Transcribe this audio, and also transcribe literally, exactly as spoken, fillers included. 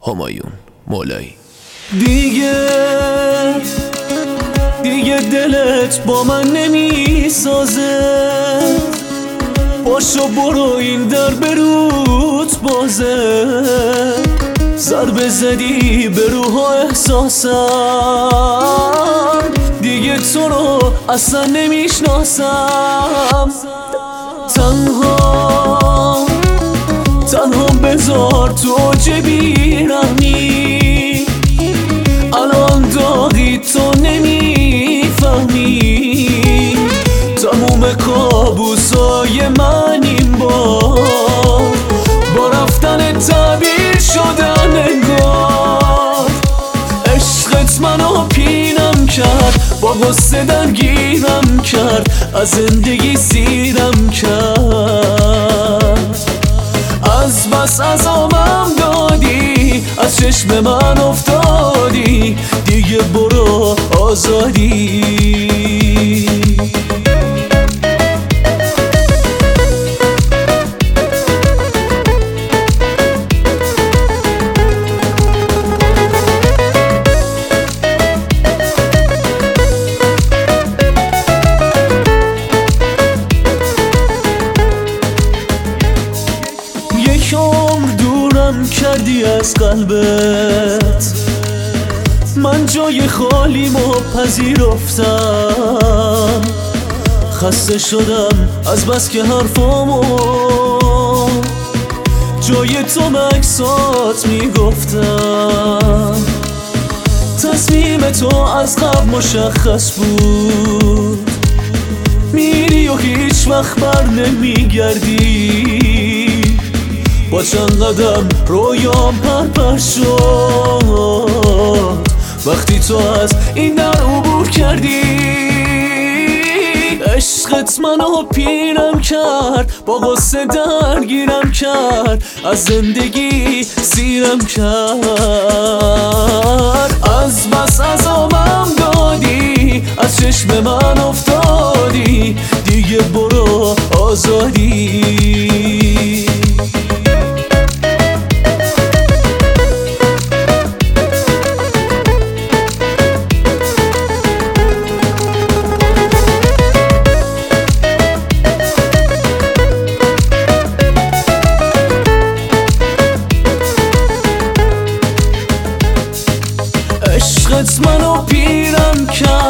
همایون مولایی. دیگه دیگه دلت با من نمی سازه، پاشو برو این در بروت بازه. ضربه زدی به روح و احساسم، دیگه تو رو اصلا نمیشناسم. تنها تنها بذار تو جبی رحمی، الان داغی تو نمیفهمی. تموم کابوسای من این بار با رفتن تعبیر شدن انگار. عشقت منو پینم کرد، با غصه درگیرم کرد، از زندگی سیرم کرد. از بس عذابم دادی، از چشم من افتادی، دیگه برو آزادی. یک عمر دورم کردی از قلبت، من جای خالیمو پذیرفتم. خسته شدم از بس که حرفامو جای تو مکسات میگفتم. تصمیم تو از قبل مشخص بود، میری و هیچ وقت بر نمیگردی. با چند قدم رویام پرپر شد، وقتی تو از این در عبور کردی. عشقت منو پیرم کرد، با غصه درگیرم کرد، از زندگی سیرم کرد. از بس عذابم دادی، از چشم من افتادی، دیگه برو آزادی. عشقت منو پیرم کرد،